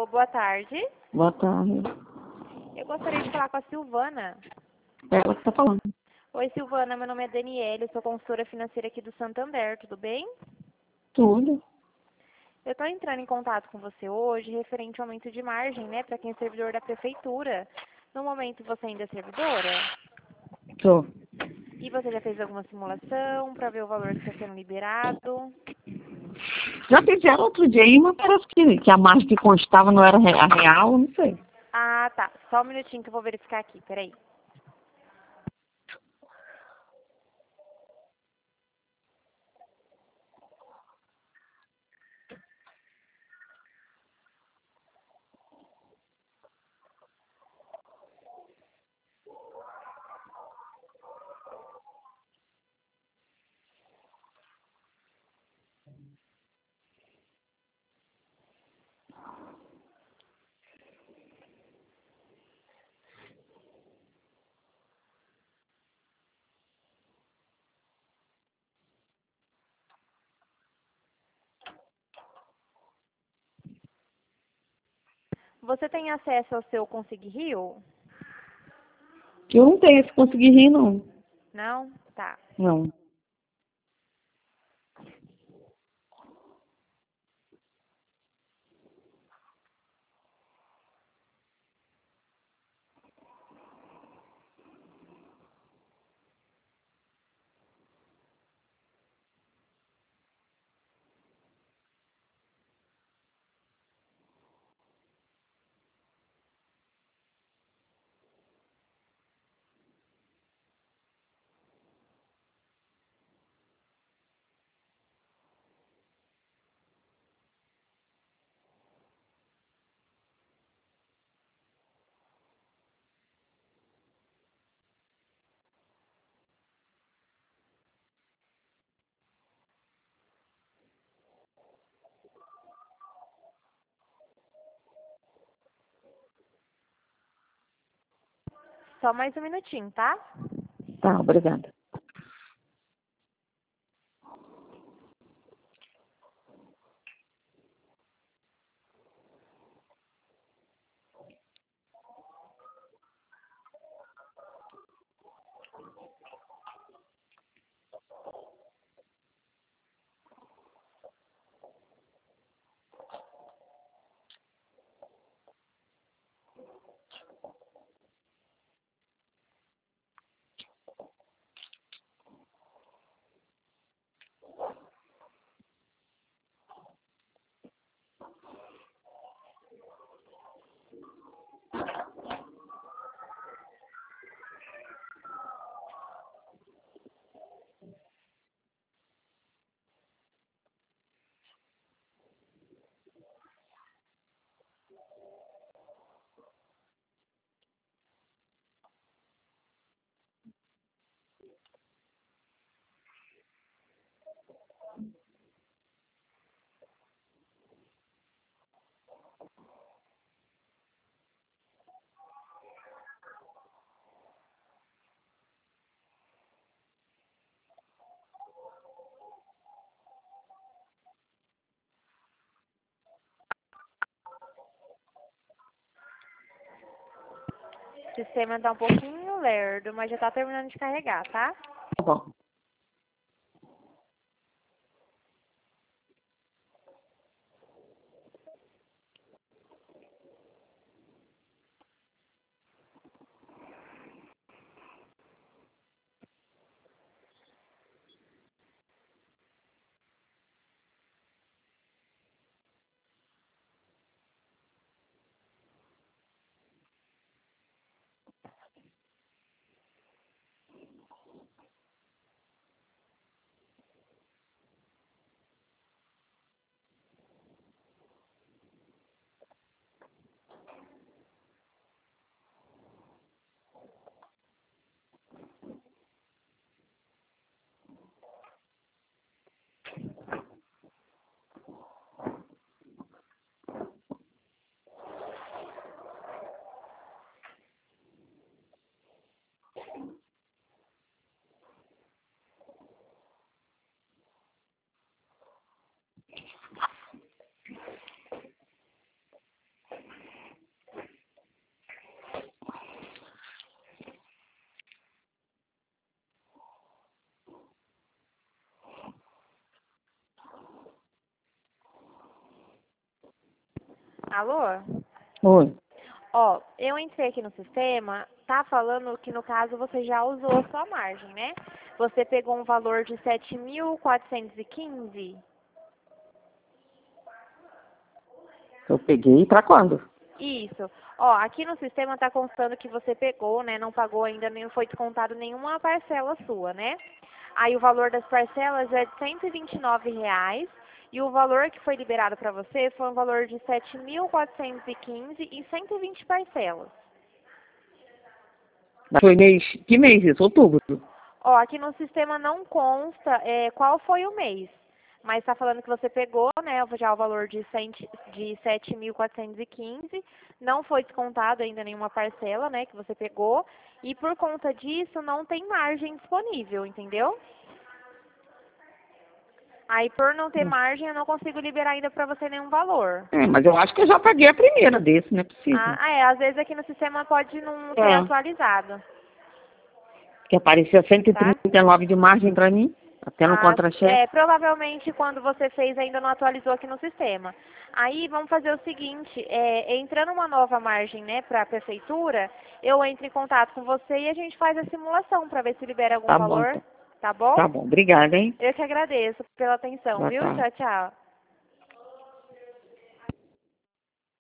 Alô, boa tarde. Boa tarde. Eu gostaria de falar com a Silvana. É ela que está falando. Oi, Silvana, meu nome é Daniela, eu sou consultora financeira aqui do Santander, tudo bem? Tudo. Eu estou entrando em contato com você hoje referente ao aumento de margem, né, para quem é servidor da prefeitura. No momento você ainda é servidora? Tô. E você já fez alguma simulação para ver o valor que está sendo liberado? Já fizeram outro dia aí, mas parece que a margem que constava não era a real, não sei. Ah, tá. Só um minutinho que eu vou verificar aqui, peraí. Você tem acesso ao seu Consig Rio? Eu não tenho esse conseguir rir, não. Não? Tá. Não. Só mais um minutinho, tá? Tá, obrigada. O sistema tá um pouquinho lerdo, mas já tá terminando de carregar, tá? Tá bom. Alô? Oi. Ó, eu entrei aqui no sistema, tá falando que no caso você já usou a sua margem, né? Você pegou um valor de 7.415. Eu peguei pra quando? Isso. Ó, aqui no sistema tá constando que você pegou, né? Não pagou ainda, nem foi descontado nenhuma parcela sua, né? Aí o valor das parcelas é de R$ 129 e o valor que foi liberado para você foi um valor de 7.415 e 120 parcelas. Foi mês. Que mês isso? Outubro. Ó, aqui no sistema não consta qual foi o mês, mas está falando que você pegou, né, já o valor de 7.415, não foi descontado ainda nenhuma parcela, né, que você pegou, e por conta disso não tem margem disponível, entendeu? Aí por não ter margem eu não consigo liberar ainda para você nenhum valor. Mas eu acho que eu já paguei a primeira desse, não é possível. Às vezes aqui no sistema pode não ter É. atualizado, Que aparecia tá? 139 de margem pra mim, até no contra-cheque. Provavelmente quando você fez ainda não atualizou aqui no sistema. Aí vamos fazer o seguinte, entrando uma nova margem, né, para a prefeitura, eu entro em contato com você e a gente faz a simulação para ver se libera algum Tá bom, valor, então. tá bom? Tá bom, obrigada, hein? Eu que agradeço pela atenção, Boa viu? tarde. Tchau, tchau.